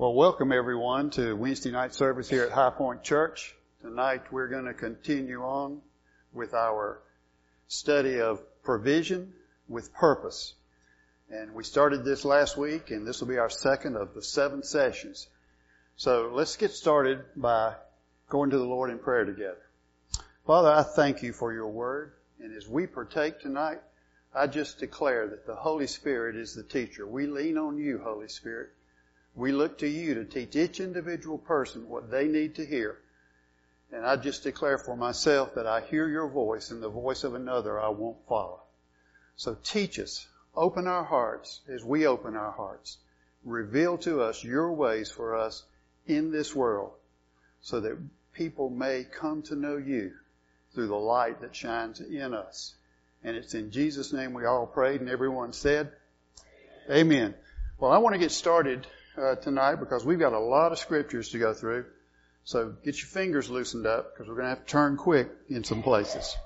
Well, welcome everyone to Wednesday night service here at High Point Church. Tonight we're going to continue on with our study of provision with purpose. And we started this last week, and this will be our second of the 7 sessions. So let's get started by going to the Lord in prayer together. Father, I thank you for your word. And as we partake tonight, I just declare that the Holy Spirit is the teacher. We lean on you, Holy Spirit. We look to you to teach each individual person what they need to hear. And I just declare for myself that I hear your voice, and the voice of another I won't follow. So teach us. Open our hearts as we open our hearts. Reveal to us your ways for us in this world so that people may come to know you through the light that shines in us. And it's in Jesus' name we all prayed, and everyone said, Amen. Well, I want to get started tonight because we've got a lot of scriptures to go through. So get your fingers loosened up because we're going to have to turn quick in some places.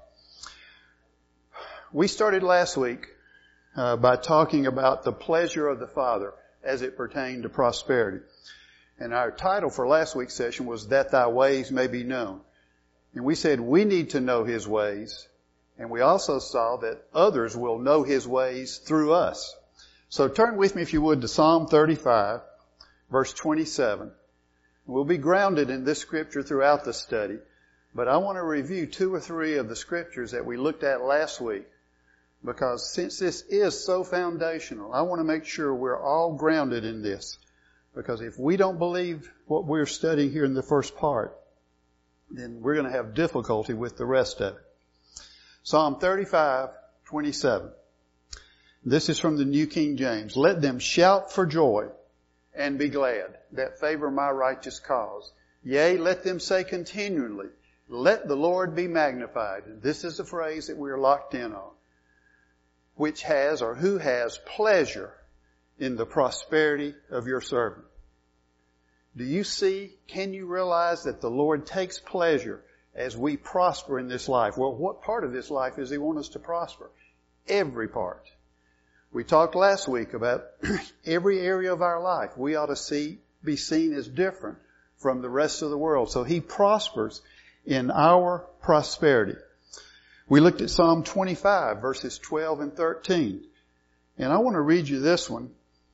We started last week by talking about the pleasure of the Father as it pertained to prosperity. And our title for last week's session was That Thy Ways May Be Known. And we said we need to know His ways. And we also saw that others will know His ways through us. So turn with me, if you would, to Psalm 35, verse 27. We'll be grounded in this scripture throughout the study. But I want to review 2 or 3 of the scriptures that we looked at last week. Because since this is so foundational, I want to make sure we're all grounded in this. Because if we don't believe what we're studying here in the first part, then we're going to have difficulty with the rest of it. Psalm 35:27. This is from the New King James. Let them shout for joy and be glad that favor my righteous cause. Yea, let them say continually, let the Lord be magnified. And this is a phrase that we are locked in on. Which has or who has pleasure in the prosperity of your servant. Do you see, can you realize that the Lord takes pleasure as we prosper in this life? Well, what part of this life does He want us to prosper? Every part. We talked last week about every area of our life. We ought to be seen as different from the rest of the world. So He prospers in our prosperity. We looked at Psalm 25, verses 12 and 13. And I want to read you this one.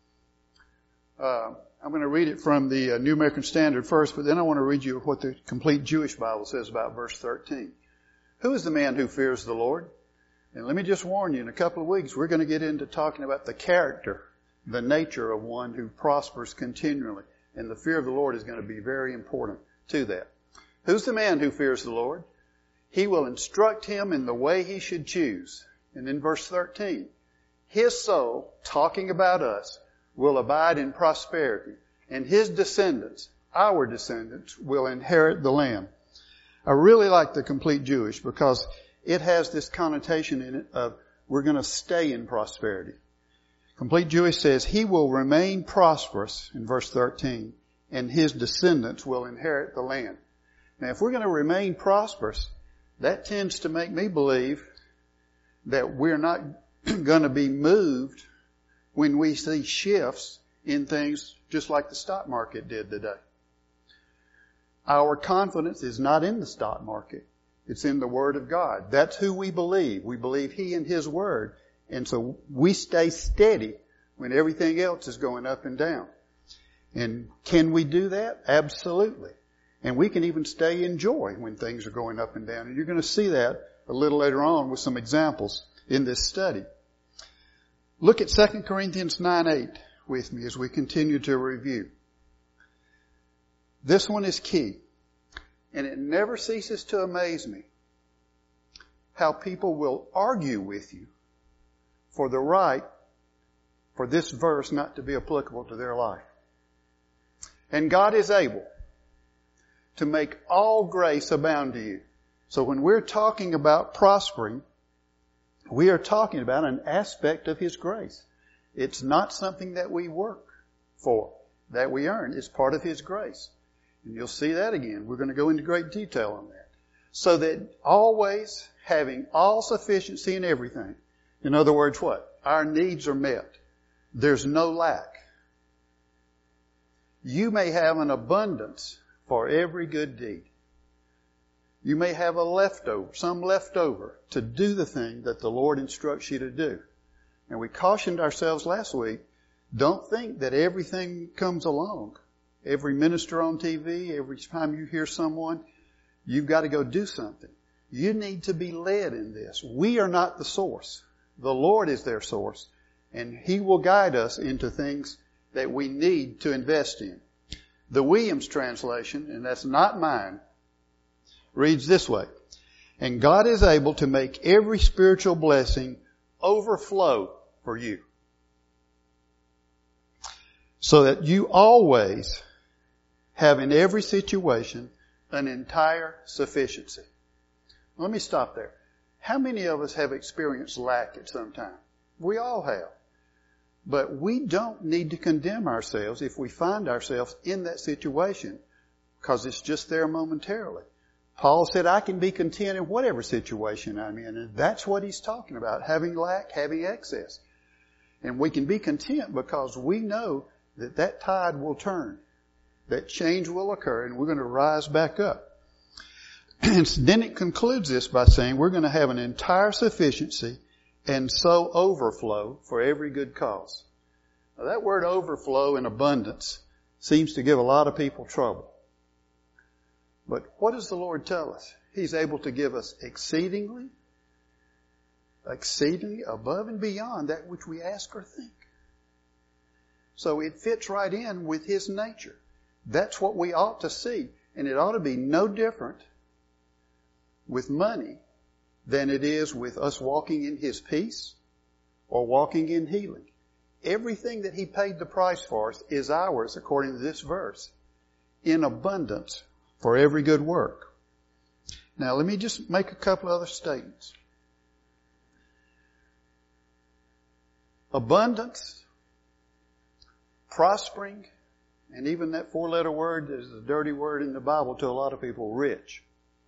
I'm going to read it from the New American Standard first, but then I want to read you what the Complete Jewish Bible says about verse 13. Who is the man who fears the Lord? And let me just warn you, in a couple of weeks, we're going to get into talking about the character, the nature of one who prospers continually. And the fear of the Lord is going to be very important to that. Who's the man who fears the Lord? He will instruct him in the way he should choose. And in verse 13, his soul, talking about us, will abide in prosperity, and his descendants, our descendants, will inherit the land. I really like the Complete Jewish because it has this connotation in it of we're going to stay in prosperity. Complete Jewish says he will remain prosperous in verse 13, and his descendants will inherit the land. Now, if we're going to remain prosperous, that tends to make me believe that we're not going to be moved when we see shifts in things just like the stock market did today. Our confidence is not in the stock market. It's in the Word of God. That's who we believe. We believe He and His Word. And so we stay steady when everything else is going up and down. And can we do that? Absolutely. And we can even stay in joy when things are going up and down. And you're going to see that a little later on with some examples in this study. Look at 2 Corinthians 9:8 with me as we continue to review. This one is key. And it never ceases to amaze me how people will argue with you for the right for this verse not to be applicable to their life. And God is able to make all grace abound to you. So when we're talking about prospering, we are talking about an aspect of His grace. It's not something that we work for, that we earn. It's part of His grace. And you'll see that again. We're going to go into great detail on that. So that always having all sufficiency in everything. In other words, what? Our needs are met. There's no lack. you may have an abundance for every good deed. You may have some leftover to do the thing that the Lord instructs you to do. And we cautioned ourselves last week, don't think that everything comes along. Every minister on TV, every time you hear someone, you've got to go do something. You need to be led in this. We are not the source. The Lord is their source, and He will guide us into things that we need to invest in. The Williams translation, and that's not mine, reads this way: and God is able to make every spiritual blessing overflow for you, so that you always have in every situation an entire sufficiency. Let me stop there. How many of us have experienced lack at some time? We all have. But we don't need to condemn ourselves if we find ourselves in that situation, because it's just there momentarily. Paul said, I can be content in whatever situation I'm in. And that's what he's talking about, having lack, having excess. And we can be content because we know that that tide will turn, that change will occur, and we're going to rise back up. And then it concludes this by saying we're going to have an entire sufficiency and so overflow for every good cause. Now, that word overflow and abundance seems to give a lot of people trouble. But what does the Lord tell us? He's able to give us exceedingly above and beyond that which we ask or think. So it fits right in with His nature. That's what we ought to see. And it ought to be no different with money than it is with us walking in His peace or walking in healing. Everything that He paid the price for us is ours, according to this verse, in abundance for every good work. Now, let me just make a couple other statements. Abundance, prospering, and even that 4-letter word is a dirty word in the Bible to a lot of people, rich,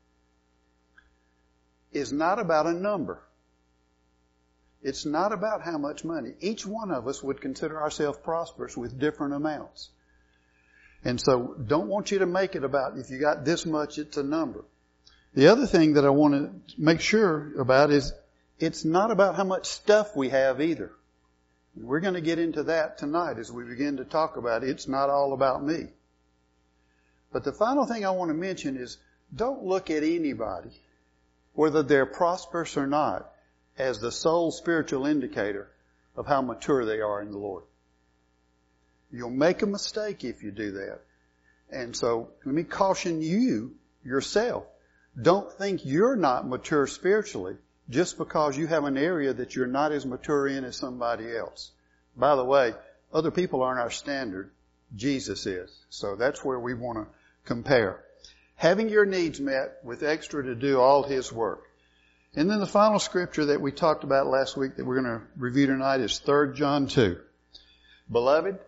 is not about a number. It's not about how much money. Each one of us would consider ourselves prosperous with different amounts. And so don't want you to make it about if you got this much, it's a number. The other thing that I want to make sure about is it's not about how much stuff we have either. We're going to get into that tonight as we begin to talk about it. It's not all about me. But the final thing I want to mention is don't look at anybody, whether they're prosperous or not, as the sole spiritual indicator of how mature they are in the Lord. You'll make a mistake if you do that. And so let me caution you yourself. Don't think you're not mature spiritually just because you have an area that you're not as mature in as somebody else. By the way, other people aren't our standard. Jesus is. So that's where we want to compare. Having your needs met with extra to do all His work. And then the final scripture that we talked about last week that we're going to review tonight is 3 John 2. Beloved,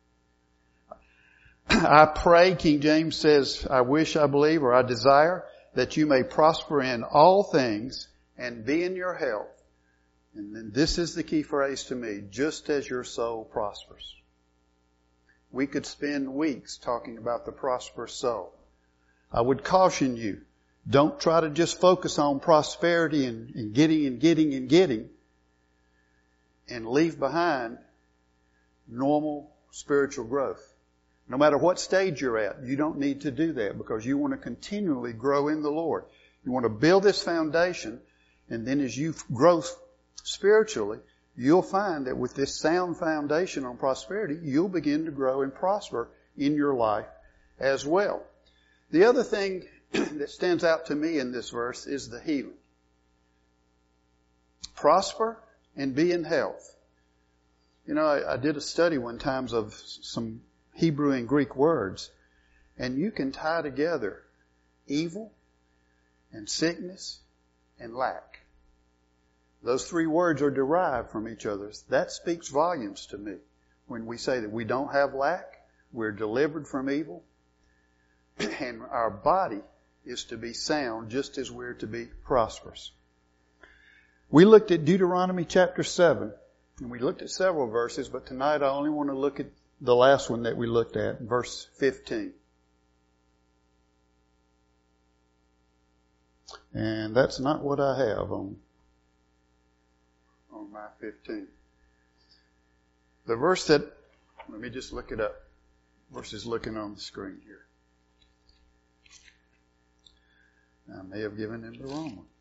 I pray, King James says, I wish, I believe, or I desire that you may prosper in all things and be in your health. And then this is the key phrase to me, just as your soul prospers. We could spend weeks talking about the prosperous soul. I would caution you, don't try to just focus on prosperity and getting and leave behind normal spiritual growth. No matter what stage you're at, you don't need to do that because you want to continually grow in the Lord. You want to build this foundation, and then as you grow spiritually, you'll find that with this sound foundation on prosperity, you'll begin to grow and prosper in your life as well. The other thing that stands out to me in this verse is the healing. Prosper and be in health. You know, I did a study one time of some Hebrew and Greek words, and you can tie together evil and sickness and lack. Those 3 words are derived from each other. That speaks volumes to me when we say that we don't have lack, we're delivered from evil, and our body is to be sound just as we're to be prosperous. We looked at Deuteronomy chapter 7, and we looked at several verses, but tonight I only want to look at the last one that we looked at, verse 15. And that's not what I have on my 15. The verse that, let me just look it up. Verse is looking on the screen here. I may have given him the wrong one.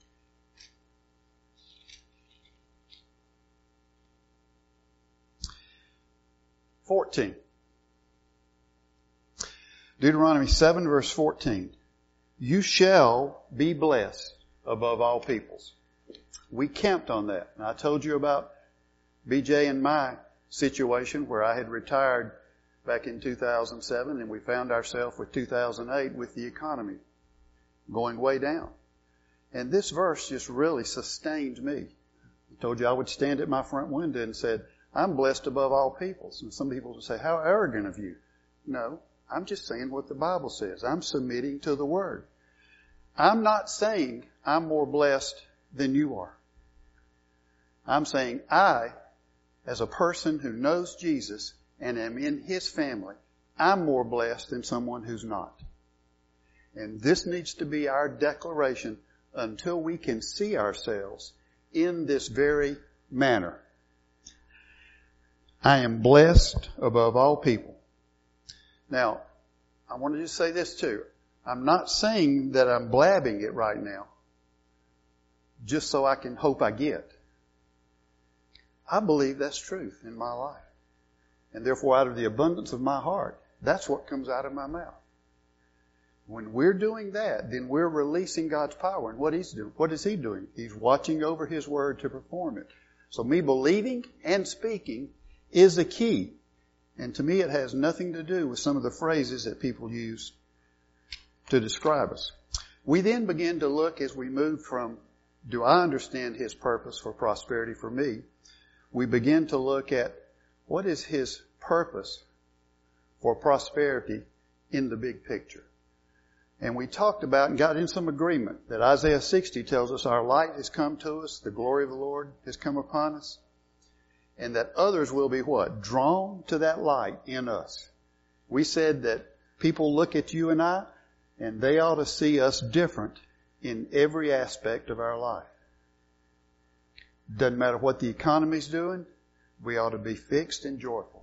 Deuteronomy 7 verse 14. You shall be blessed above all peoples. We camped on that. And I told you about BJ and my situation where I had retired back in 2007 and we found ourselves with 2008 with the economy going way down. And this verse just really sustained me. I told you I would stand at my front window and said, I'm blessed above all peoples. And some people would say, how arrogant of you. No, I'm just saying what the Bible says. I'm submitting to the Word. I'm not saying I'm more blessed than you are. I'm saying I, as a person who knows Jesus and am in His family, I'm more blessed than someone who's not. And this needs to be our declaration until we can see ourselves in this very manner. I am blessed above all people. Now, I want to just say this too. I'm not saying that I'm blabbing it right now just so I can hope I get. I believe that's truth in my life. And therefore, out of the abundance of my heart, that's what comes out of my mouth. When we're doing that, then we're releasing God's power. And what He's doing, what is He doing? He's watching over His Word to perform it. So me believing and speaking is the key. And to me, it has nothing to do with some of the phrases that people use to describe us. We then begin to look as we move from, do I understand His purpose for prosperity for me? We begin to look at what is His purpose for prosperity in the big picture. And we talked about and got in some agreement that Isaiah 60 tells us our light has come to us, the glory of the Lord has come upon us, and that others will be what? Drawn to that light in us. We said that people look at you and I, and they ought to see us different in every aspect of our life. Doesn't matter what the economy's doing, we ought to be fixed and joyful.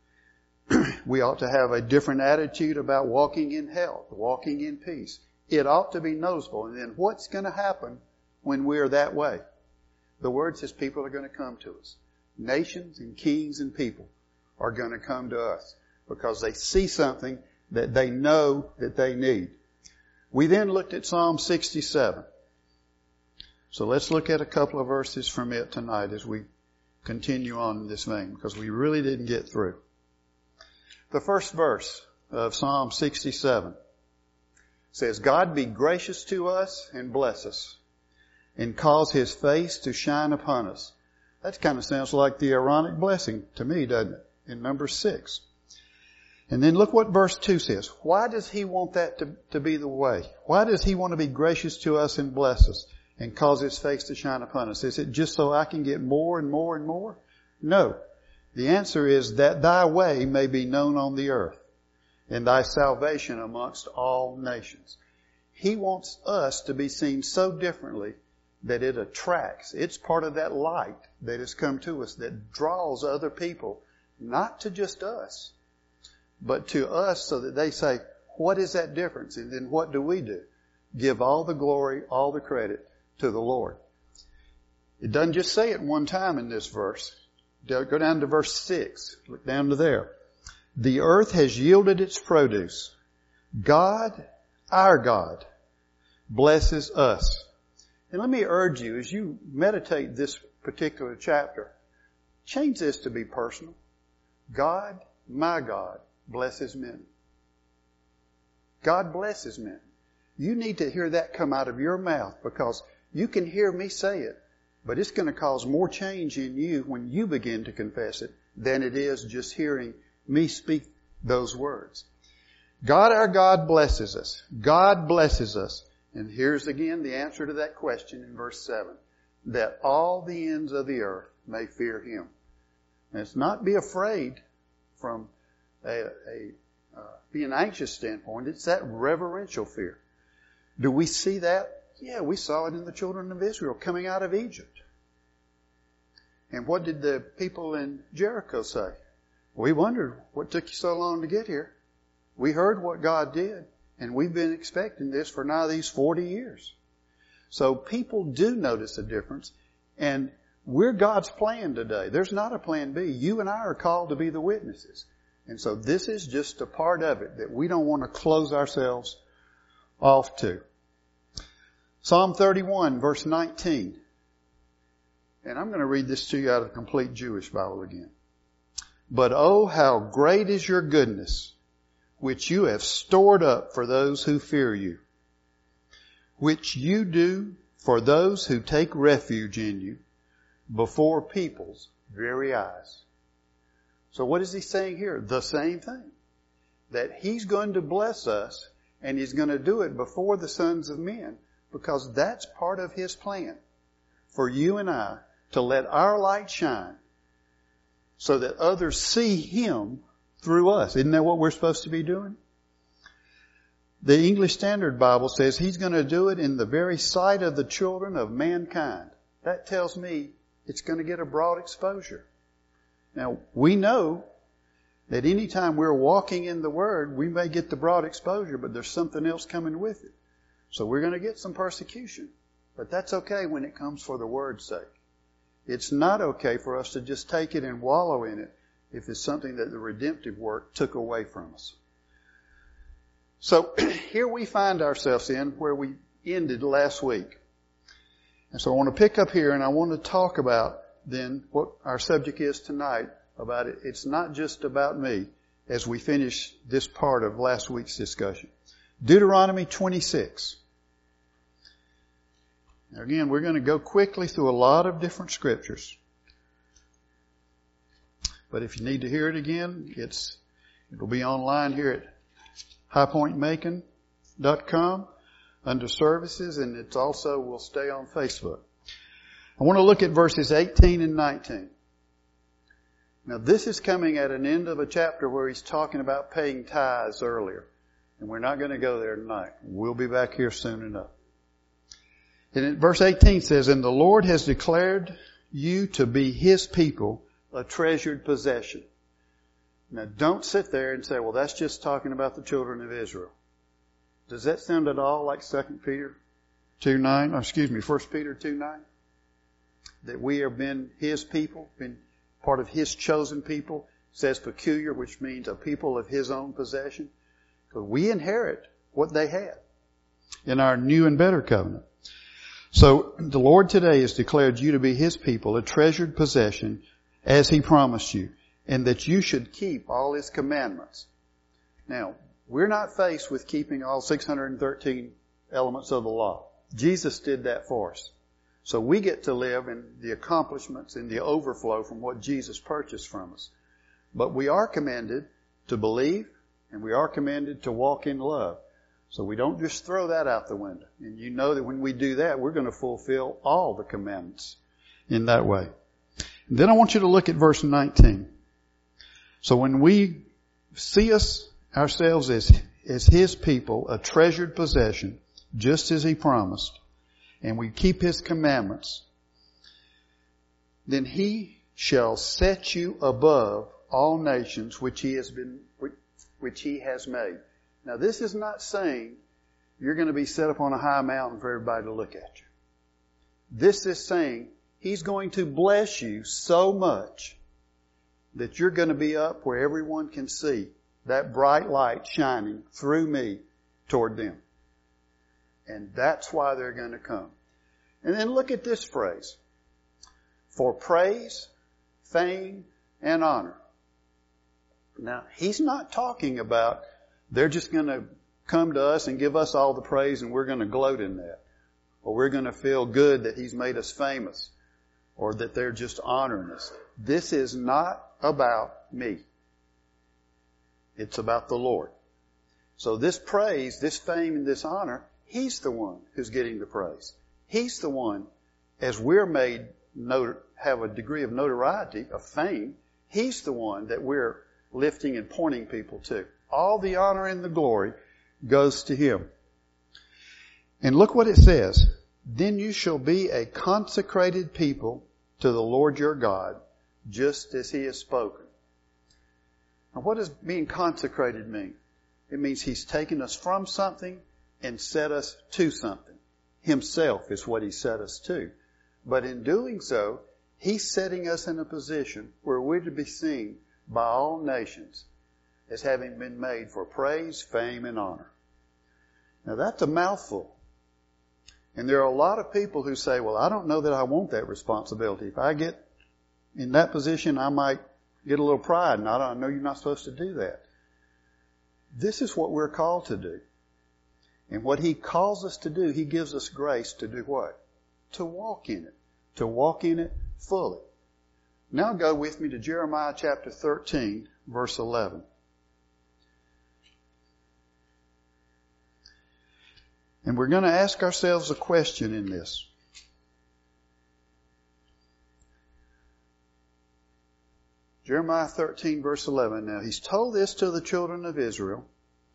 We ought to have a different attitude about walking in health, walking in peace. It ought to be noticeable. And then what's going to happen when we're that way? The Word says people are going to come to us. Nations and kings and people are going to come to us because they see something that they know that they need. We then looked at Psalm 67. So let's look at a couple of verses from it tonight as we continue on in this vein because we really didn't get through. The first verse of Psalm 67 says, God be gracious to us and bless us and cause His face to shine upon us. That kind of sounds like the Aaronic blessing to me, doesn't it? In number 6. And then look what verse 2 says. Why does He want that to be the way? Why does He want to be gracious to us and bless us and cause His face to shine upon us? Is it just so I can get more and more and more? No. The answer is that Thy way may be known on the earth and Thy salvation amongst all nations. He wants us to be seen so differently that it attracts. It's part of that light that has come to us that draws other people, not to just us, but to us so that they say, what is that difference? And then what do? Give all the glory, all the credit to the Lord. It doesn't just say it one time in this verse. Go down to verse 6. Look down to there. The earth has yielded its produce. God, our God, blesses us. And let me urge you, as you meditate this particular chapter, change this to be personal. God, my God, blesses men. God blesses men. You need to hear that come out of your mouth because you can hear me say it, but it's going to cause more change in you when you begin to confess it than it is just hearing me speak those words. God, our God, blesses us. God blesses us. And here's again the answer to that question in verse 7. That all the ends of the earth may fear Him. And it's not be afraid from being anxious standpoint. It's that reverential fear. Do we see that? Yeah, we saw it in the children of Israel coming out of Egypt. And what did the people in Jericho say? We wondered, what took you so long to get here? We heard what God did, and we've been expecting this for now these 40 years. So people do notice a difference, and we're God's plan today. There's not a plan B. You and I are called to be the witnesses. And so this is just a part of it that we don't want to close ourselves off to. Psalm 31, verse 19. And I'm going to read this to you out of the Complete Jewish Bible again. But oh, how great is your goodness, which you have stored up for those who fear you, which you do for those who take refuge in you before people's very eyes. So what is he saying here? The same thing. That he's going to bless us, and he's going to do it before the sons of men, because that's part of his plan for you and I to let our light shine so that others see him through us. Isn't that what we're supposed to be doing? The English Standard Bible says he's going to do it in the very sight of the children of mankind. That tells me it's going to get a broad exposure. Now, we know that anytime we're walking in the Word, we may get the broad exposure, but there's something else coming with it. So we're going to get some persecution. But that's okay when it comes for the Word's sake. It's not okay for us to just take it and wallow in it if it's something that the redemptive work took away from us. So here we find ourselves in where we ended last week. And so I want to pick up here and I want to talk about then what our subject is tonight about it. It's not just about me as we finish this part of last week's discussion. Deuteronomy 26. Now again, we're going to go quickly through a lot of different scriptures. But if you need to hear it again, it'll be online here at highpointmacon.com under services, and it also will stay on Facebook. I want to look at verses 18 and 19. Now this is coming at an end of a chapter where he's talking about paying tithes earlier. And we're not going to go there tonight. We'll be back here soon enough. And verse 18 says, "And the Lord has declared you to be His people, a treasured possession." Now don't sit there and say, well, that's just talking about the children of Israel. Does that sound at all like 2 Peter 2:9? Or 1 Peter 2:9? That we have been His people, been part of His chosen people. It says peculiar, which means a people of His own possession. Because we inherit what they had in our new and better covenant. So the Lord today has declared you to be His people, a treasured possession, as He promised you, and that you should keep all His commandments. Now, we're not faced with keeping all 613 elements of the law. Jesus did that for us. So we get to live in the accomplishments and the overflow from what Jesus purchased from us. But we are commanded to believe, and we are commanded to walk in love. So we don't just throw that out the window. And you know that when we do that, we're going to fulfill all the commandments in that way. And then I want you to look at verse 19. So when we see ourselves as His people, a treasured possession, just as He promised, and we keep His commandments, then He shall set you above all nations which He has made. Now this is not saying you're going to be set up on a high mountain for everybody to look at you. This is saying He's going to bless you so much that you're going to be up where everyone can see that bright light shining through me toward them. And that's why they're going to come. And then look at this phrase. For praise, fame, and honor. Now, He's not talking about they're just going to come to us and give us all the praise and we're going to gloat in that. Or we're going to feel good that He's made us famous. Or that they're just honoring us. This is not about me. It's about the Lord. So this praise, this fame, and this honor, He's the one who's getting the praise. He's the one, as we're made have a degree of notoriety, of fame, He's the one that we're lifting and pointing people to. All the honor and the glory goes to Him. And look what it says. Then you shall be a consecrated people to the Lord your God, just as He has spoken. Now what does being consecrated mean? It means He's taken us from something and set us to something. Himself is what He set us to. But in doing so, He's setting us in a position where we're to be seen by all nations as having been made for praise, fame, and honor. Now that's a mouthful. And there are a lot of people who say, well, I don't know that I want that responsibility. If I get in that position, I might get a little pride, and I know you're not supposed to do that. This is what we're called to do. And what He calls us to do, He gives us grace to do what? To walk in it. To walk in it fully. Now go with me to Jeremiah chapter 13, verse 11. And we're going to ask ourselves a question in this. Jeremiah 13, verse 11. Now, He's told this to the children of Israel.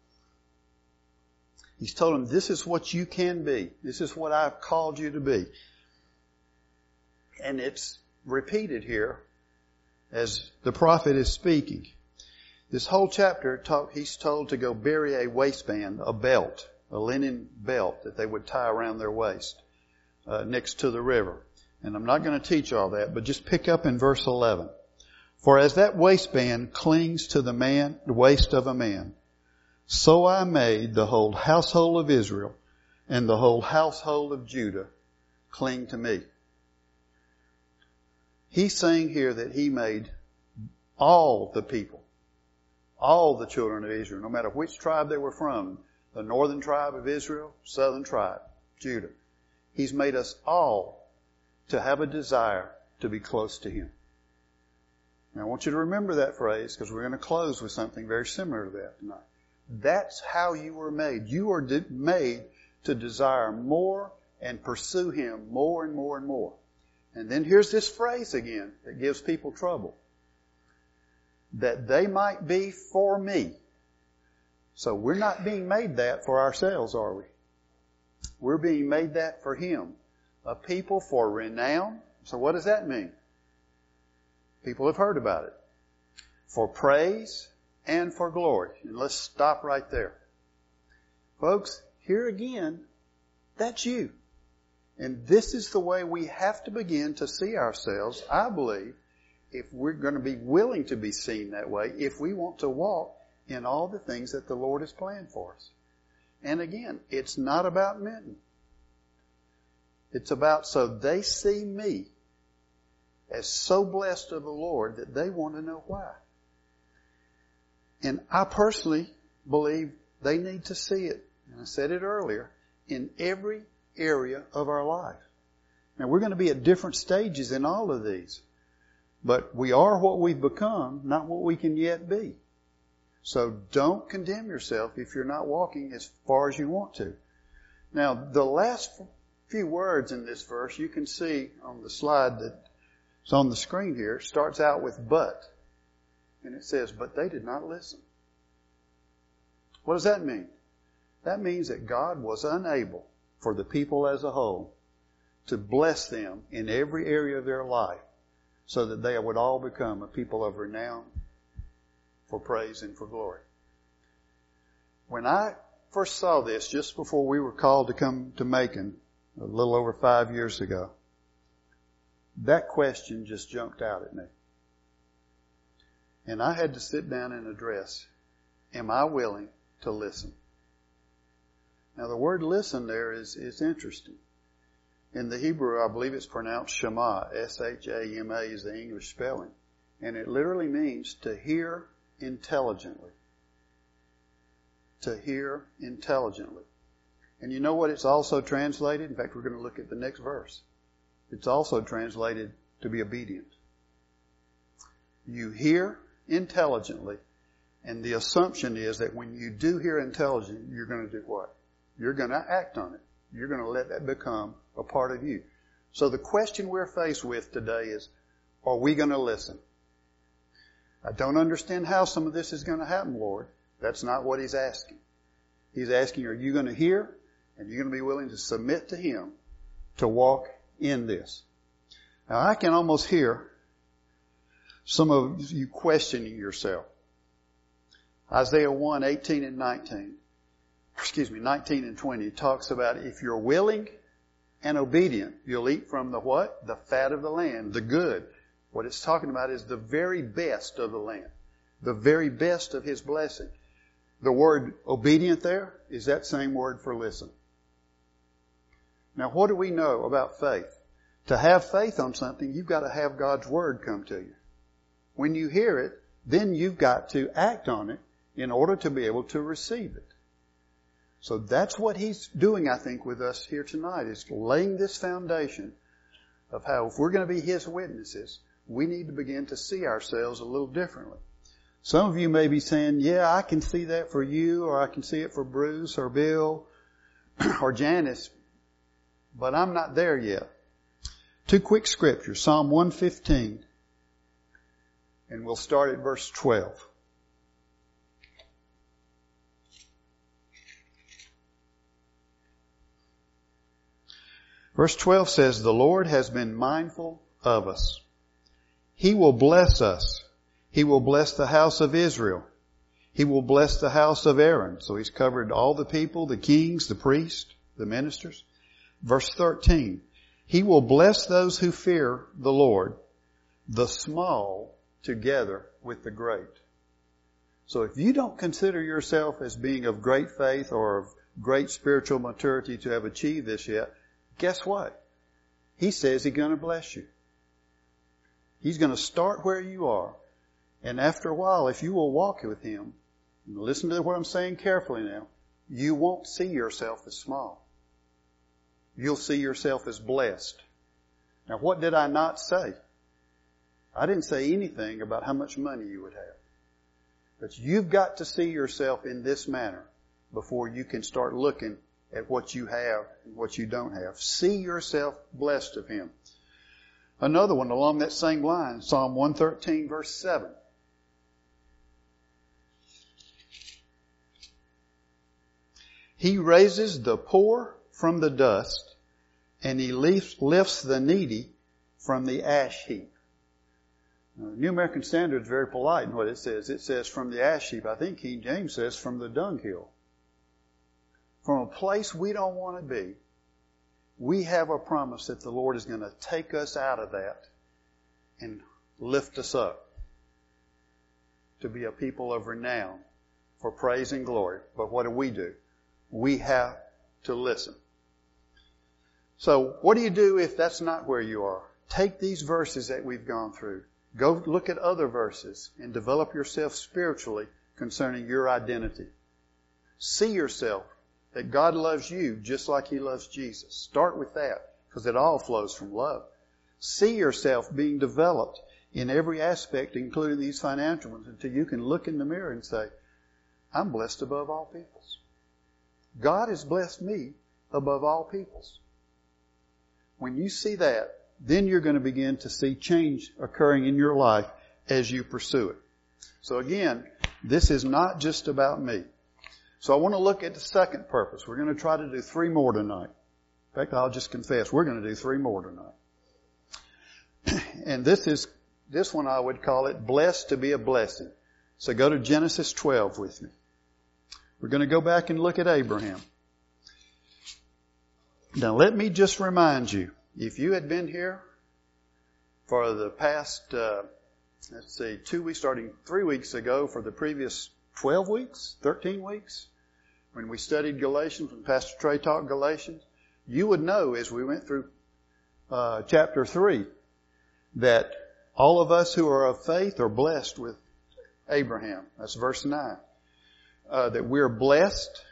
He's told them, this is what you can be. This is what I've called you to be. And it's repeated here as the prophet is speaking. This whole chapter, he's told to go bury a waistband, a belt, a linen belt that they would tie around their waist next to the river. And I'm not going to teach all that, but just pick up in verse 11. For as that waistband clings to the waist of a man, so I made the whole household of Israel and the whole household of Judah cling to me. He's saying here that He made all the people, all the children of Israel, no matter which tribe they were from, the northern tribe of Israel, southern tribe, Judah. He's made us all to have a desire to be close to Him. Now I want you to remember that phrase because we're going to close with something very similar to that tonight. That's how you were made. You were made to desire more and pursue Him more and more and more. And then here's this phrase again that gives people trouble. That they might be for me. So we're not being made that for ourselves, are we? We're being made that for Him. A people for renown. So what does that mean? People have heard about it. For praise and for glory. And let's stop right there. Folks, here again, that's you. And this is the way we have to begin to see ourselves, I believe, if we're going to be willing to be seen that way, if we want to walk in all the things that the Lord has planned for us. And again, it's not about Minton. It's about so they see me as so blessed of the Lord that they want to know why. And I personally believe they need to see it, and I said it earlier, in every area of our life. Now we're going to be at different stages in all of these. But we are what we've become, not what we can yet be. So don't condemn yourself if you're not walking as far as you want to. Now the last few words in this verse you can see on the slide that's on the screen here starts out with but. And it says, but they did not listen. What does that mean? That means that God was unable for the people as a whole to bless them in every area of their life so that they would all become a people of renown for praise and for glory. When I first saw this, just before we were called to come to Macon, a little over 5 years ago, that question just jumped out at me. And I had to sit down and address, am I willing to listen? Now the word listen there is interesting. In the Hebrew, I believe it's pronounced Shema. S-H-A-M-A is the English spelling. And it literally means to hear intelligently. To hear intelligently. And you know what it's also translated? In fact, we're going to look at the next verse. It's also translated to be obedient. You hear intelligently, and the assumption is that when you do hear intelligently, you're going to do what? You're going to act on it. You're going to let that become a part of you. So the question we're faced with today is, are we going to listen? I don't understand how some of this is going to happen, Lord. That's not what He's asking. He's asking, are you going to hear? And you're going to be willing to submit to Him to walk in this. Now I can almost hear some of you questioning yourself. Isaiah 1, 18 and 19 and 20 talks about if you're willing and obedient, you'll eat from the what? The fat of the land, the good. What it's talking about is the very best of the land, the very best of His blessing. The word obedient there is that same word for listen. Now what do we know about faith? To have faith on something, you've got to have God's Word come to you. When you hear it, then you've got to act on it in order to be able to receive it. So that's what He's doing, I think, with us here tonight, is laying this foundation of how if we're going to be His witnesses, we need to begin to see ourselves a little differently. Some of you may be saying, yeah, I can see that for you, or I can see it for Bruce or Bill or Janice, but I'm not there yet. Two quick scriptures, Psalm 115, and we'll start at verse 12. Verse 12 says, the Lord has been mindful of us. He will bless us. He will bless the house of Israel. He will bless the house of Aaron. So He's covered all the people, the kings, the priests, the ministers. Verse 13, He will bless those who fear the Lord, the small together with the great. So if you don't consider yourself as being of great faith or of great spiritual maturity to have achieved this yet, guess what? He says He's going to bless you. He's going to start where you are. And after a while, if you will walk with Him, and listen to what I'm saying carefully now, you won't see yourself as small. You'll see yourself as blessed. Now, what did I not say? I didn't say anything about how much money you would have. But you've got to see yourself in this manner before you can start looking at what you have and what you don't have. See yourself blessed of Him. Another one along that same line, Psalm 113, verse 7. He raises the poor from the dust, and He lifts the needy from the ash heap. Now, the New American Standard is very polite in what it says. It says from the ash heap. I think King James says from the dunghill. From a place we don't want to be, we have a promise that the Lord is going to take us out of that and lift us up to be a people of renown for praise and glory. But what do? We have to listen. So what do you do if that's not where you are? Take these verses that we've gone through. Go look at other verses and develop yourself spiritually concerning your identity. See yourself that God loves you just like He loves Jesus. Start with that, because it all flows from love. See yourself being developed in every aspect, including these financial ones, until you can look in the mirror and say, I'm blessed above all peoples. God has blessed me above all peoples. When you see that, then you're going to begin to see change occurring in your life as you pursue it. So again, this is not just about me. So I want to look at the second purpose. We're going to try to do 3 more tonight. In fact, I'll just confess, we're going to do 3 more tonight. And this one I would call it blessed to be a blessing. So go to Genesis 12 with me. We're going to go back and look at Abraham. Now let me just remind you, if you had been here for the past, 2 weeks, starting 3 weeks ago, for the previous 12 weeks, 13 weeks, when we studied Galatians, when Pastor Trey taught Galatians, you would know as we went through chapter 3 that all of us who are of faith are blessed with Abraham. That's verse 9. That we're blessed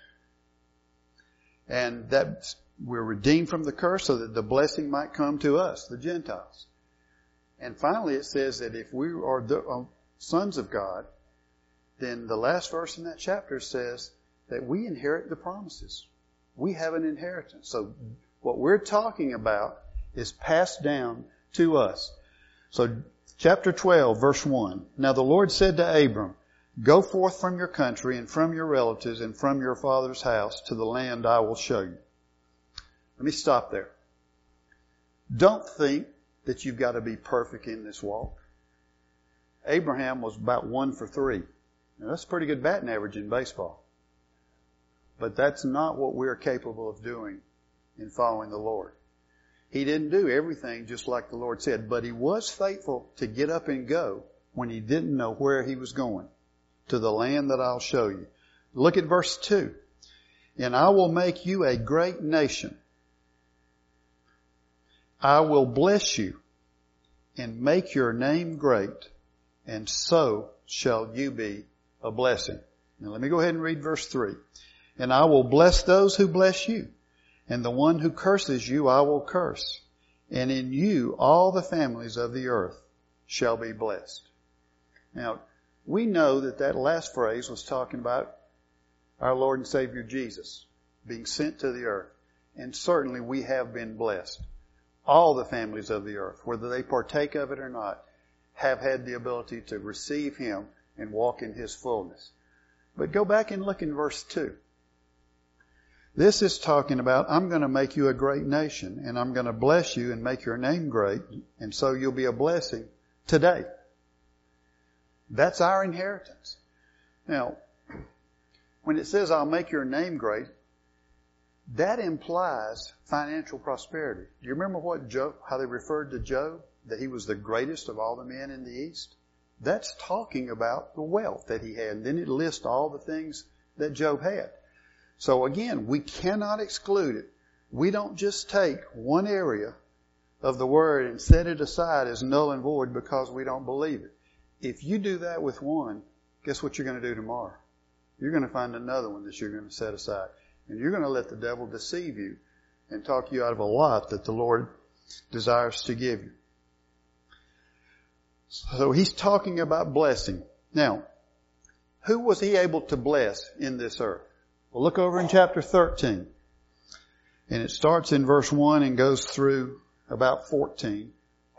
and that we're redeemed from the curse so that the blessing might come to us, the Gentiles. And finally it says that if we are the sons of God, then the last verse in that chapter says that we inherit the promises. We have an inheritance. So what we're talking about is passed down to us. So Chapter 12, verse 1. Now the Lord said to Abram, go forth from your country and from your relatives and from your father's house to the land I will show you. Let me stop there. Don't think that you've got to be perfect in this walk. Abraham was about 1 for 3. Now that's a pretty good batting average in baseball. But that's not what we're capable of doing in following the Lord. He didn't do everything just like the Lord said, but he was faithful to get up and go when he didn't know where he was going, to the land that I'll show you. Look at verse 2. And I will make you a great nation. I will bless you and make your name great, and so shall you be a blessing. Now let me go ahead and read verse 3. And I will bless those who bless you, and the one who curses you I will curse. And in you all the families of the earth shall be blessed. Now, we know that that last phrase was talking about our Lord and Savior Jesus being sent to the earth. And certainly we have been blessed. All the families of the earth, whether they partake of it or not, have had the ability to receive Him and walk in His fullness. But go back and look in verse 2. This is talking about, I'm going to make you a great nation, and I'm going to bless you and make your name great, and so you'll be a blessing today. That's our inheritance. Now, when it says, I'll make your name great, that implies financial prosperity. Do you remember how they referred to Job? That he was the greatest of all the men in the East? That's talking about the wealth that he had. And then it lists all the things that Job had. So again, we cannot exclude it. We don't just take one area of the Word and set it aside as null and void because we don't believe it. If you do that with one, guess what you're going to do tomorrow? You're going to find another one that you're going to set aside. And you're going to let the devil deceive you and talk you out of a lot that the Lord desires to give you. So he's talking about blessing. Now, who was he able to bless in this earth? Well, look over in chapter 13. And it starts in verse 1 and goes through about 14.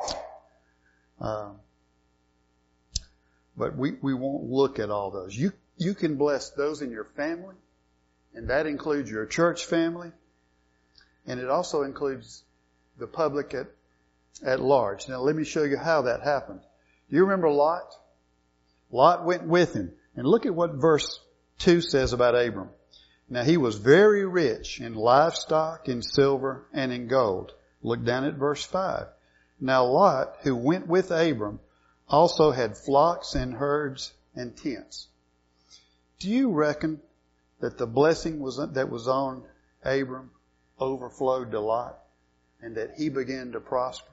But we won't look at all those. You can bless those in your family, and that includes your church family, and it also includes the public at large. Now let me show you how that happened. Do you remember Lot? Lot went with him. And look at what verse 2 says about Abram. Now he was very rich in livestock, in silver, and in gold. Look down at verse 5. Now Lot, who went with Abram, also had flocks and herds and tents. Do you reckon that the blessing that was on Abram overflowed to Lot and that he began to prosper?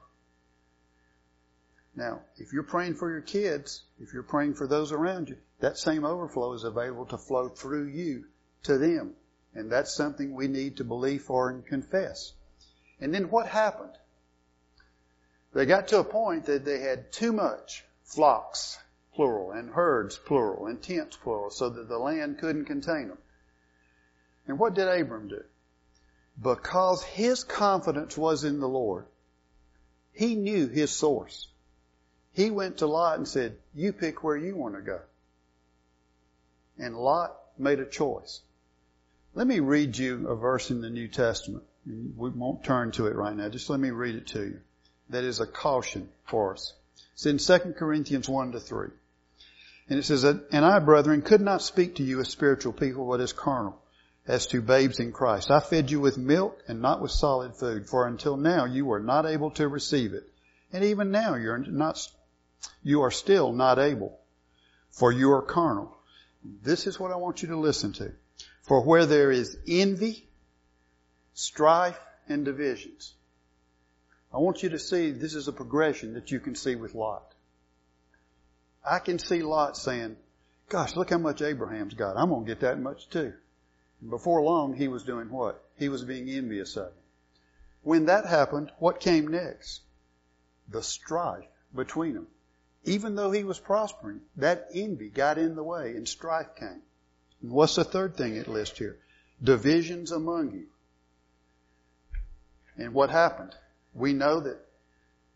Now, if you're praying for your kids, if you're praying for those around you, that same overflow is available to flow through you to them. And that's something we need to believe for and confess. And then what happened? They got to a point that they had too much flocks, plural, and herds, plural, and tents, plural, so that the land couldn't contain them. And what did Abram do? Because his confidence was in the Lord, he knew his source. He went to Lot and said, you pick where you want to go. And Lot made a choice. Let me read you a verse in the New Testament. We won't turn to it right now. Just let me read it to you. That is a caution for us. It's in 2 Corinthians 1-3. And it says, and I, brethren, could not speak to you as spiritual people, but as carnal, as to babes in Christ. I fed you with milk and not with solid food, for until now you were not able to receive it. And even now you are still not able, for you are carnal. This is what I want you to listen to. For where there is envy, strife, and divisions. I want you to see this is a progression that you can see with Lot. I can see Lot saying, gosh, look how much Abraham's got. I'm going to get that much too. And before long, he was doing what? He was being envious of him. When that happened, what came next? The strife between them. Even though he was prospering, that envy got in the way and strife came. And what's the third thing it lists here? Divisions among you. And what happened? We know that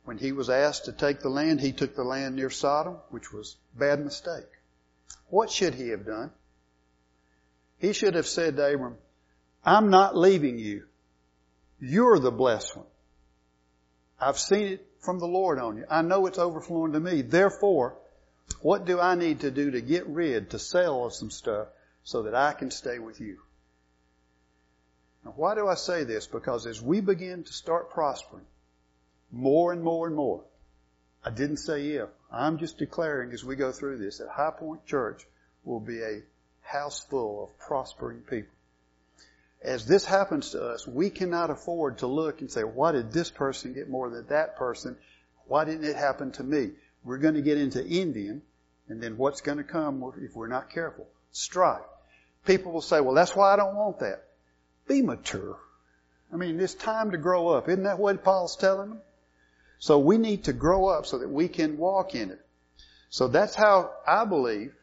When he was asked to take the land, he took the land near Sodom, which was a bad mistake. What should he have done? He should have said to Abram, I'm not leaving you. You're the blessed one. I've seen it from the Lord on you. I know it's overflowing to me. Therefore, what do I need to do to get rid, to sell of some stuff so that I can stay with you? Now, why do I say this? Because as we begin to start prospering more and more and more, I didn't say if. I'm just declaring as we go through this that High Point Church will be a house full of prospering people. As this happens to us, we cannot afford to look and say, why did this person get more than that person? Why didn't it happen to me? We're going to get into envying, and then what's going to come if we're not careful? Strife. People will say, well, that's why I don't want that. Be mature. I mean, it's time to grow up. Isn't that what Paul's telling them? So we need to grow up so that we can walk in it. So that's how I believe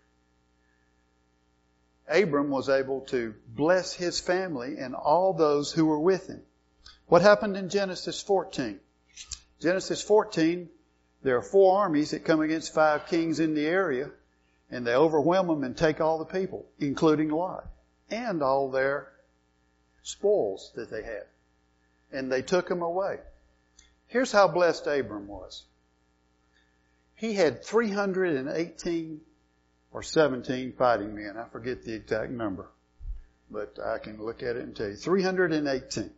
Abram was able to bless his family and all those who were with him. What happened in Genesis 14? Genesis 14, there are 4 armies that come against 5 kings in the area, and they overwhelm them and take all the people, including Lot, and all their spoils that they had. And they took them away. Here's how blessed Abram was. He had 318 or 17 fighting men. I forget the exact number, but I can look at it and tell you. 318.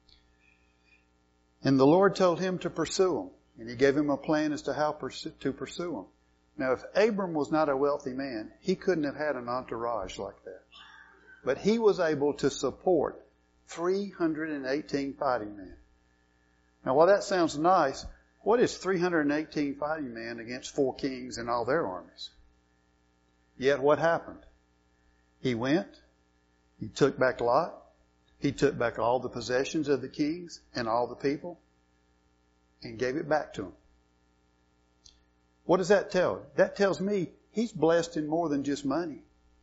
And the Lord told him to pursue them. And He gave him a plan as to how to pursue them. Now, if Abram was not a wealthy man, he couldn't have had an entourage like that. But he was able to support 318 fighting men. Now, while that sounds nice, what is 318 fighting men against 4 kings and all their armies? Yet what happened? He went, he took back Lot, he took back all the possessions of the kings and all the people, and gave it back to them. What does that tell? That tells me he's blessed in more than just money.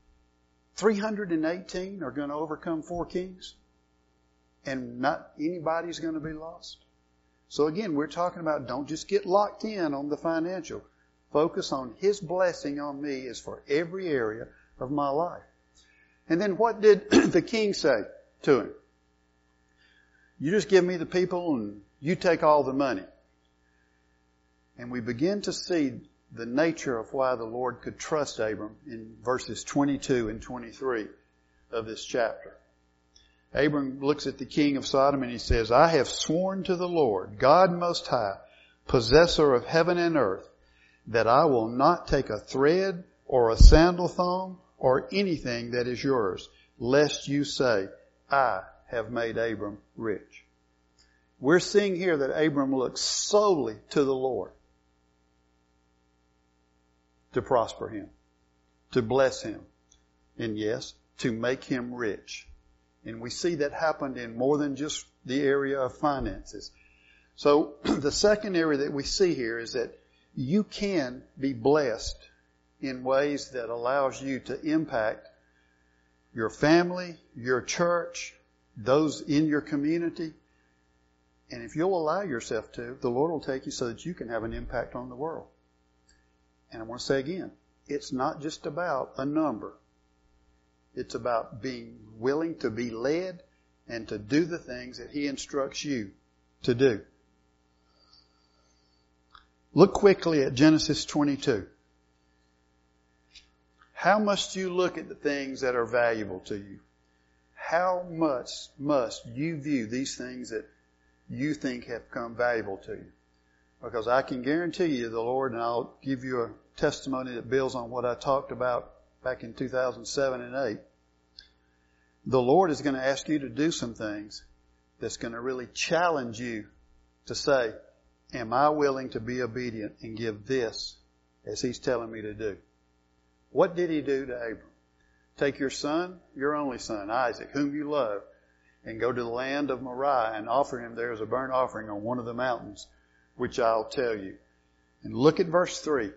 318 are going to overcome 4 kings, and not anybody's going to be lost. So again, we're talking about don't just get locked in on the financial. Focus on His blessing on me is for every area of my life. And then what did the king say to him? You just give me the people and you take all the money. And we begin to see the nature of why the Lord could trust Abram in verses 22 and 23 of this chapter. Abram looks at the king of Sodom and he says, I have sworn to the Lord, God Most High, possessor of heaven and earth, that I will not take a thread or a sandal thong or anything that is yours, lest you say, I have made Abram rich. We're seeing here that Abram looks solely to the Lord to prosper him, to bless him, and yes, to make him rich. And we see that happened in more than just the area of finances. So the second area that we see here is that you can be blessed in ways that allows you to impact your family, your church, those in your community. And if you'll allow yourself to, the Lord will take you so that you can have an impact on the world. And I want to say again, it's not just about a number. It's about being willing to be led and to do the things that He instructs you to do. Look quickly at Genesis 22. How must you look at the things that are valuable to you? How much must you view these things that you think have become valuable to you? Because I can guarantee you the Lord, and I'll give you a testimony that builds on what I talked about back in 2007 and 8. The Lord is going to ask you to do some things that's going to really challenge you to say, am I willing to be obedient and give this as He's telling me to do? What did He do to Abram? Take your son, your only son, Isaac, whom you love, and go to the land of Moriah and offer him there as a burnt offering on one of the mountains, which I'll tell you. And look at verse 3.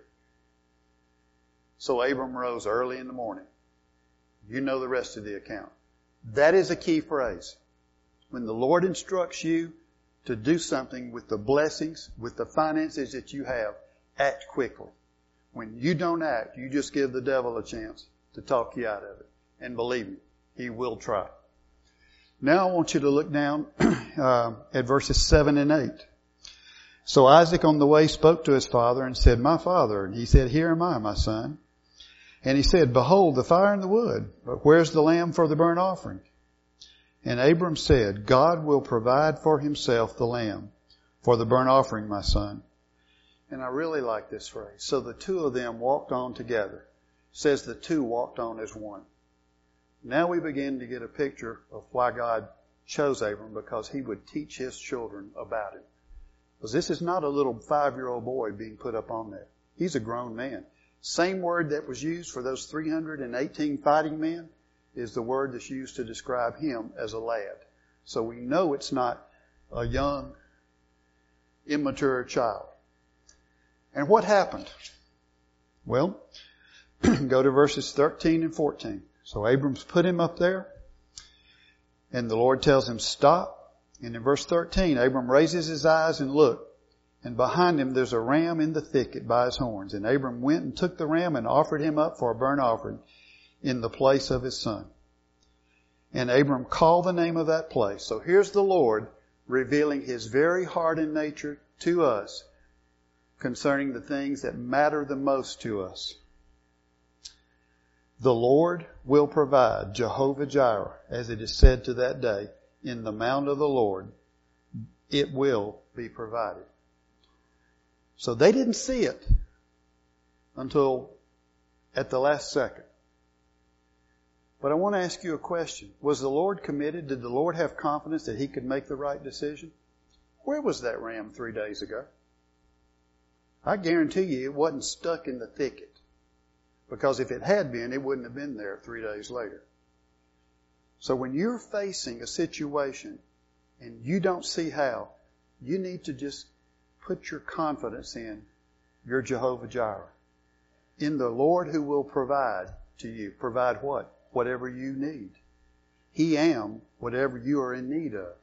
So Abram rose early in the morning. You know the rest of the account. That is a key phrase. When the Lord instructs you to do something with the blessings, with the finances that you have, act quickly. When you don't act, you just give the devil a chance to talk you out of it. And believe me, he will try. Now I want you to look down at verses 7 and 8. So Isaac on the way spoke to his father and said, "My father." And he said, "Here am I, my son." And he said, "Behold, the fire and the wood, but where's the lamb for the burnt offering?" And Abram said, "God will provide for himself the lamb for the burnt offering, my son." And I really like this phrase. So the two of them walked on together. It says the two walked on as one. Now we begin to get a picture of why God chose Abram, because he would teach his children about him. Because this is not a little 5-year-old boy being put up on that. He's a grown man. Same word that was used for those 318 fighting men is the word that's used to describe him as a lad. So we know it's not a young, immature child. And what happened? Well, go to verses 13 and 14. So Abram's put him up there, and the Lord tells him, "Stop." And in verse 13, Abram raises his eyes and looked, and behind him there's a ram in the thicket by his horns. And Abram went and took the ram and offered him up for a burnt offering in the place of his son. And Abram called the name of that place. So here's the Lord revealing his very heart and nature to us concerning the things that matter the most to us. The Lord will provide, Jehovah Jireh, as it is said to that day, in the mount of the Lord, it will be provided. So they didn't see it until at the last second. But I want to ask you a question. Was the Lord committed? Did the Lord have confidence that he could make the right decision? Where was that ram 3 days ago? I guarantee you it wasn't stuck in the thicket. Because if it had been, it wouldn't have been there 3 days later. So when you're facing a situation and you don't see how, you need to just put your confidence in your Jehovah Jireh. In the Lord who will provide to you. Provide what? Whatever you need. He am whatever you are in need of.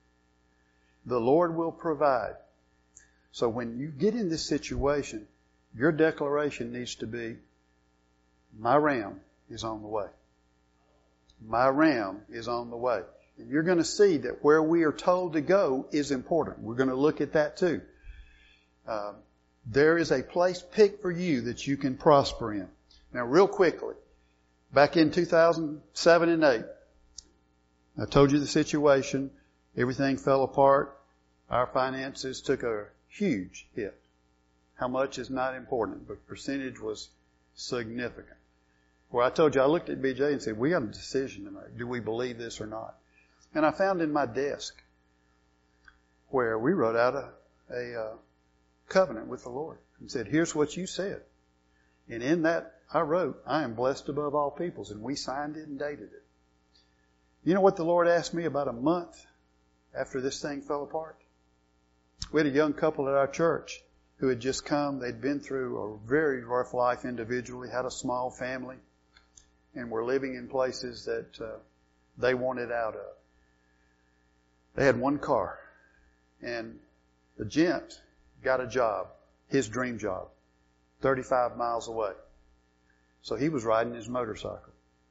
The Lord will provide. So when you get in this situation, your declaration needs to be, my ram is on the way. My ram is on the way. And you're going to see that where we are told to go is important. We're going to look at that too. There is a place picked for you that you can prosper in. Now real quickly, back in 2007 and 8, I told you the situation. Everything fell apart. Our finances took a huge hit. How much is not important, but percentage was significant. Where I told you, I looked at BJ and said, we got a decision to make. Do we believe this or not? And I found in my desk where we wrote out a covenant with the Lord and said, here's what you said. And in that I wrote, I am blessed above all peoples. And we signed it and dated it. You know what the Lord asked me about a month after this thing fell apart? We had a young couple at our church who had just come. They'd been through a very rough life individually, had a small family, and were living in places that they wanted out of. They had one car, and the gent got a job, his dream job, 35 miles away. So he was riding his motorcycle.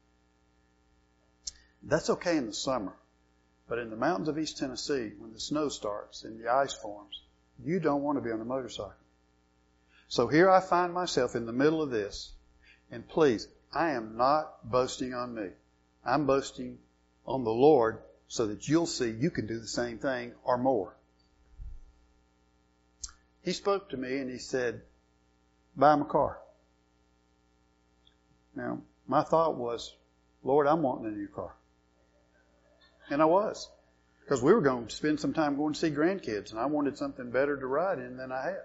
That's okay in the summer. But in the mountains of East Tennessee, when the snow starts and the ice forms, you don't want to be on a motorcycle. So here I find myself in the middle of this. And please, I am not boasting on me. I'm boasting on the Lord so that you'll see you can do the same thing or more. He spoke to me and he said, buy him a car. Now, my thought was, Lord, I'm wanting a new car. And I was. Because we were going to spend some time going to see grandkids, and I wanted something better to ride in than I had.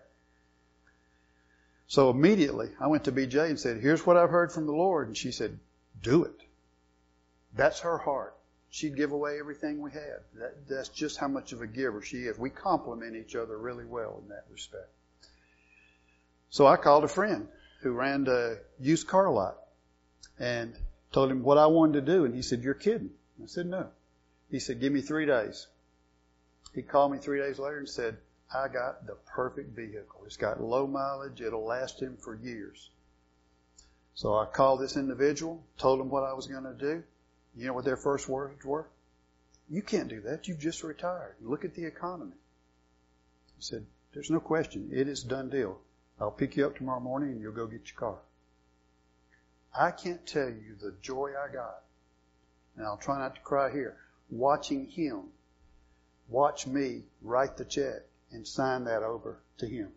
So immediately, I went to BJ and said, here's what I've heard from the Lord. And she said, do it. That's her heart. She'd give away everything we had. That's just how much of a giver she is. We complement each other really well in that respect. So I called a friend who ran a used car lot and told him what I wanted to do. And he said, you're kidding. I said, no. He said, give me 3 days. He called me 3 days later and said, I got the perfect vehicle. It's got low mileage. It'll last him for years. So I called this individual, told him what I was going to do. You know what their first words were? You can't do that. You've just retired. Look at the economy. He said, there's no question. It is a done deal. I'll pick you up tomorrow morning and you'll go get your car. I can't tell you the joy I got. And I'll try not to cry here. Watching him watch me write the check and sign that over to him.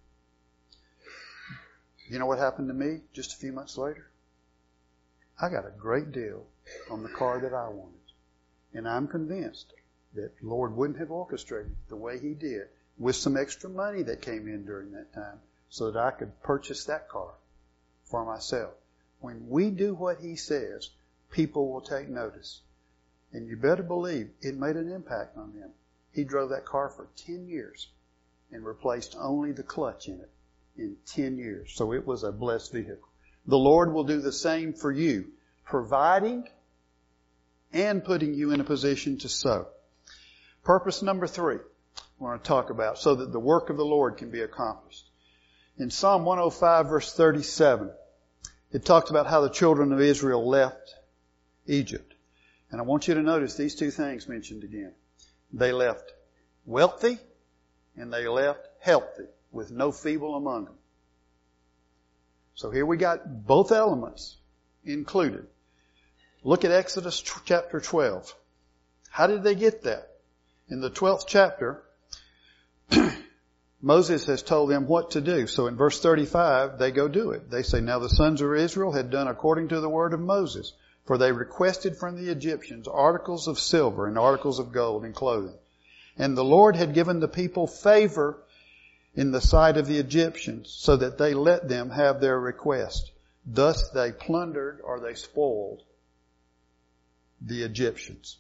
You know what happened to me just a few months later? I got a great deal on the car that I wanted. And I'm convinced that the Lord wouldn't have orchestrated the way He did with some extra money that came in during that time so that I could purchase that car for myself. When we do what He says, people will take notice. And you better believe it made an impact on them. He drove that car for 10 years and replaced only the clutch in it in 10 years. So it was a blessed vehicle. The Lord will do the same for you, providing and putting you in a position to sow. Purpose number 3 I want to talk about, so that the work of the Lord can be accomplished. In Psalm 105 verse 37, it talks about how the children of Israel left Egypt. And I want you to notice these two things mentioned again. They left wealthy and they left healthy, with no feeble among them. So here we got both elements included. Look at Exodus chapter 12. How did they get that? In the 12th chapter, Moses has told them what to do. So in verse 35, they go do it. They say, now the sons of Israel had done according to the word of Moses, for they requested from the Egyptians articles of silver and articles of gold and clothing. And the Lord had given the people favor in the sight of the Egyptians, so that they let them have their request. Thus they plundered, or they spoiled, the Egyptians.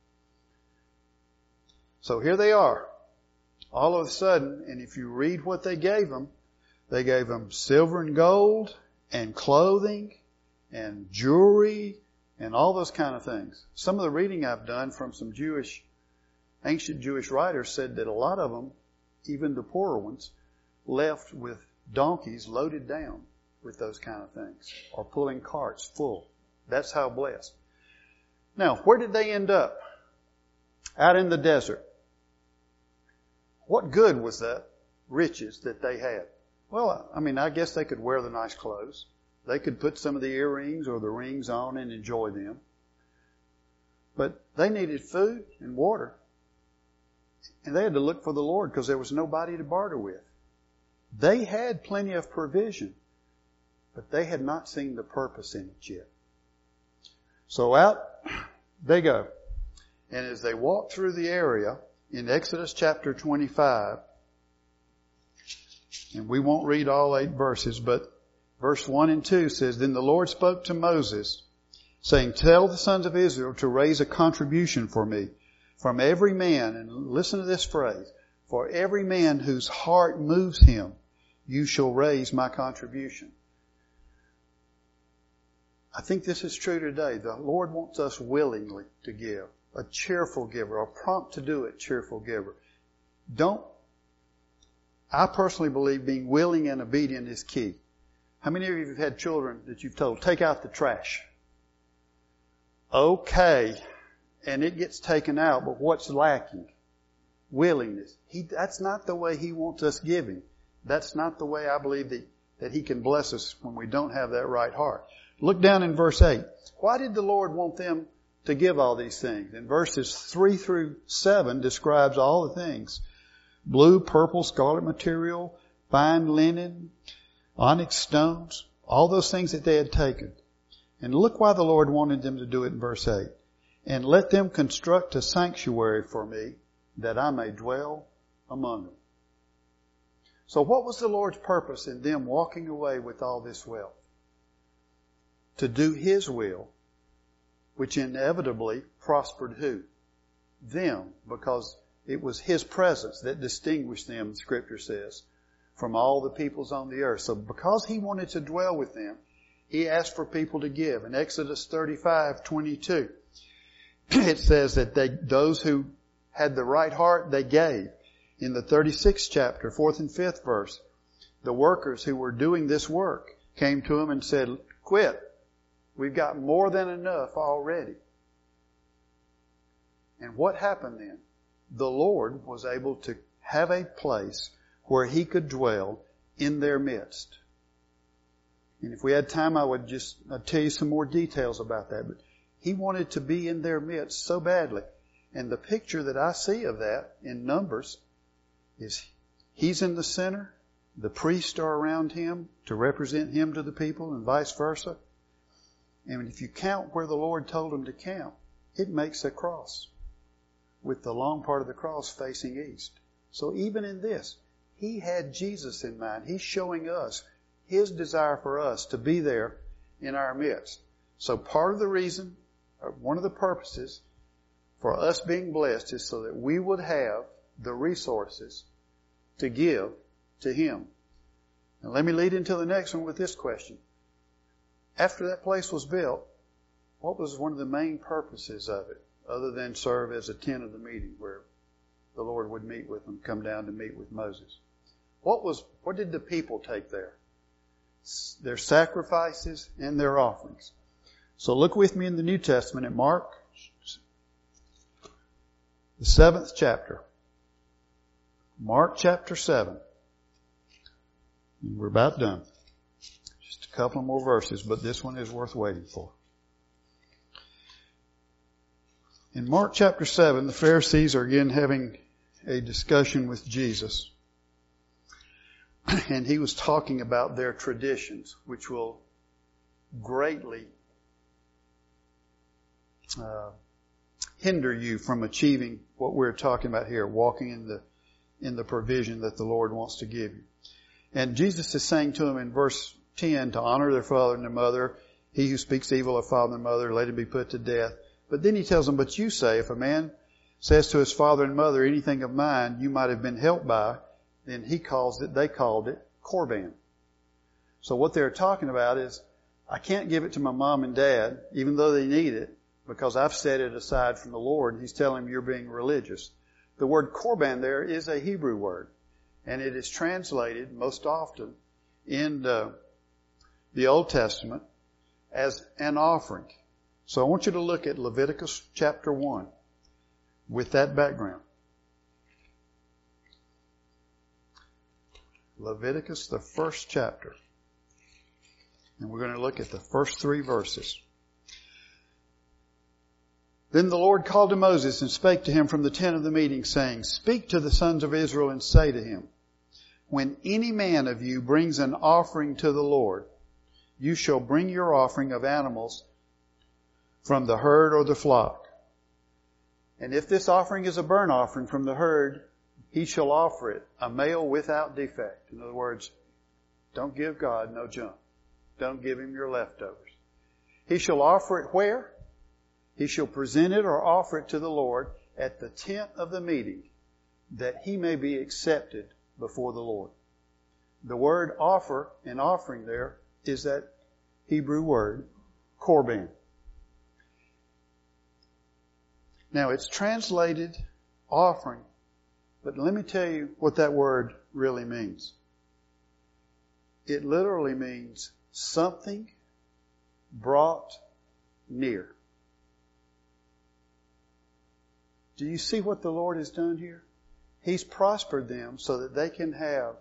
So here they are. All of a sudden, and if you read what they gave them silver and gold and clothing and jewelry and all those kind of things. Some of the reading I've done from some ancient Jewish writers said that a lot of them, even the poorer ones, left with donkeys loaded down with those kind of things, or pulling carts full. That's how blessed. Now, where did they end up? Out in the desert. What good was that riches that they had? Well, I guess they could wear the nice clothes. They could put some of the earrings or the rings on and enjoy them. But they needed food and water. And they had to look for the Lord because there was nobody to barter with. They had plenty of provision, but they had not seen the purpose in it yet. So out they go. And as they walk through the area in Exodus chapter 25, and we won't read all 8 verses, but verse 1 and 2 says, Then the Lord spoke to Moses, saying, Tell the sons of Israel to raise a contribution for me from every man, and listen to this phrase, for every man whose heart moves him, you shall raise my contribution. I think this is true today. The Lord wants us willingly to give. A cheerful giver, a prompt to do it cheerful giver. I personally believe being willing and obedient is key. How many of you have had children that you've told, take out the trash? Okay. And it gets taken out, but what's lacking? Willingness. That's not the way He wants us giving. That's not the way I believe that He can bless us when we don't have that right heart. Look down in verse 8. Why did the Lord want them to give all these things? In verses 3 through 7 describes all the things. Blue, purple, scarlet material, fine linen, onyx stones, all those things that they had taken. And look why the Lord wanted them to do it in verse 8. And let them construct a sanctuary for me, that I may dwell among them. So what was the Lord's purpose in them walking away with all this wealth? To do His will, which inevitably prospered who? Them, because it was His presence that distinguished them, the Scripture says, from all the peoples on the earth. So because He wanted to dwell with them, He asked for people to give. In Exodus 35:22, it says that those who had the right heart, they gave. In the 36th chapter, 4th and 5th verse, the workers who were doing this work came to him and said, quit. We've got more than enough already. And what happened then? The Lord was able to have a place where He could dwell in their midst. And if we had time, I'd tell you some more details about that. But He wanted to be in their midst so badly. And the picture that I see of that in Numbers is He's in the center. The priests are around Him to represent Him to the people and vice versa. And if you count where the Lord told them to count, it makes a cross with the long part of the cross facing east. So even in this, He had Jesus in mind. He's showing us His desire for us to be there in our midst. So part of the reason, or one of the purposes for us being blessed is so that we would have the resources to give to Him. Now let me lead into the next one with this question. After that place was built, what was one of the main purposes of it, other than serve as a tent of the meeting where the Lord would meet with them, come down to meet with Moses? What did the people take there? Their sacrifices and their offerings. So look with me in the New Testament at Mark, the 7th chapter. Mark chapter 7. And we're about done. Just a couple more verses, but this one is worth waiting for. In Mark chapter 7, the Pharisees are again having a discussion with Jesus. And He was talking about their traditions, which will greatly hinder you from achieving what we're talking about here, walking in the provision that the Lord wants to give you. And Jesus is saying to them in verse 10 to honor their father and their mother. He who speaks evil of father and mother, let him be put to death. But then He tells them, but you say, if a man says to his father and mother, anything of mine you might have been helped by, then they called it Korban. So what they're talking about is, I can't give it to my mom and dad, even though they need it, because I've set it aside from the Lord. And He's telling them you're being religious. The word Korban there is a Hebrew word, and it is translated most often in the Old Testament as an offering. So I want you to look at Leviticus chapter 1 with that background. Leviticus, the 1st chapter. And we're going to look at the first 3 verses. Then the Lord called to Moses and spake to him from the tent of the meeting, saying, speak to the sons of Israel and say to him, when any man of you brings an offering to the Lord, you shall bring your offering of animals from the herd or the flock. And if this offering is a burnt offering from the herd, he shall offer it, a male without defect. In other words, don't give God no junk. Don't give Him your leftovers. He shall offer it where? He shall present it or offer it to the Lord at the tent of the meeting, that he may be accepted before the Lord. The word offer and offering there is that Hebrew word, korban. Now it's translated offering, but let me tell you what that word really means. It literally means something brought near. Do you see what the Lord has done here? He's prospered them so that they can have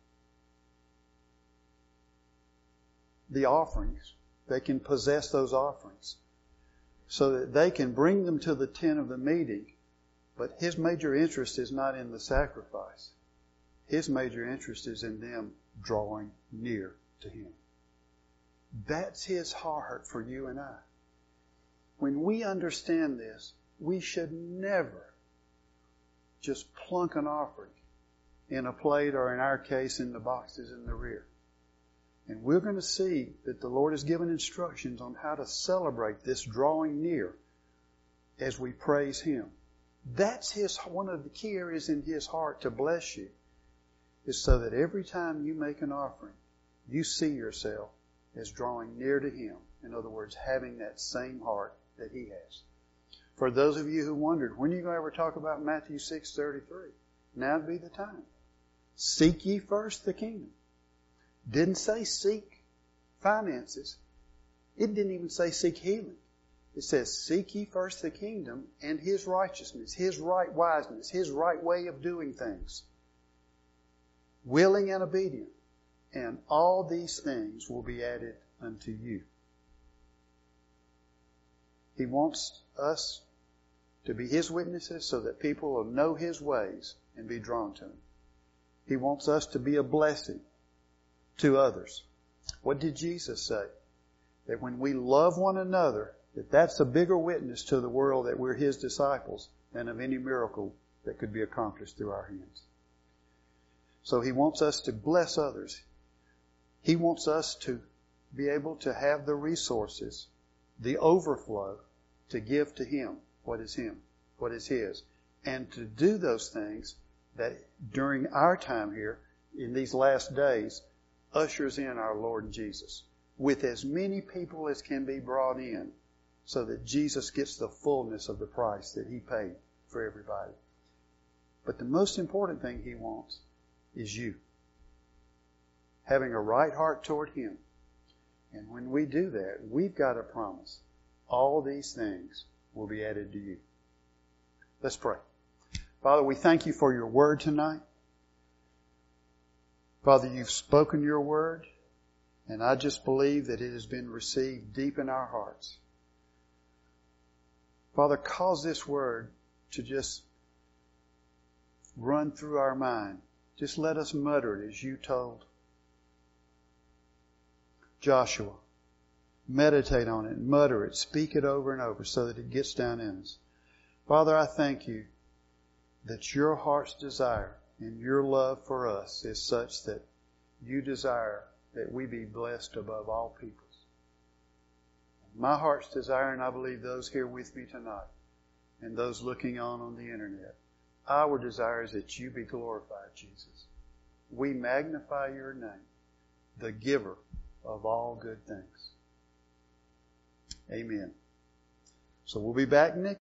the offerings. They can possess those offerings so that they can bring them to the tent of the meeting. But His major interest is not in the sacrifice. His major interest is in them drawing near to Him. That's His heart for you and I. When we understand this, we should never just plunk an offering in a plate, or in our case, in the boxes in the rear. And we're going to see that the Lord has given instructions on how to celebrate this drawing near as we praise Him. That's one of the key areas in His heart to bless you, is so that every time you make an offering, you see yourself as drawing near to Him. In other words, having that same heart that He has. For those of you who wondered, when are you going to ever talk about Matthew 6:33? Now would be the time. Seek ye first the kingdom. Didn't say seek finances. It didn't even say seek healing. It says, seek ye first the kingdom and His righteousness, His right wiseness, His right way of doing things. Willing and obedient. And all these things will be added unto you. He wants us to be His witnesses so that people will know His ways and be drawn to Him. He wants us to be a blessing to others. What did Jesus say? That when we love one another, that's a bigger witness to the world that we're His disciples than of any miracle that could be accomplished through our hands. So He wants us to bless others. He wants us to be able to have the resources, the overflow, to give to Him what is His. And to do those things that during our time here, in these last days, ushers in our Lord Jesus with as many people as can be brought in so that Jesus gets the fullness of the price that He paid for everybody. But the most important thing He wants is you. Having a right heart toward Him. And when we do that, we've got a promise. All these things will be added to you. Let's pray. Father, we thank You for Your word tonight. Father, You've spoken Your word, and I just believe that it has been received deep in our hearts. Father, cause this word to just run through our mind. Just let us mutter it as You told Joshua. Meditate on it, mutter it, speak it over and over so that it gets down in us. Father, I thank You that Your heart's desire and Your love for us is such that You desire that we be blessed above all peoples. My heart's desire, and I believe those here with me tonight and those looking on the internet, our desire is that You be glorified, Jesus. We magnify Your name, the giver of all good things. Amen. So we'll be back next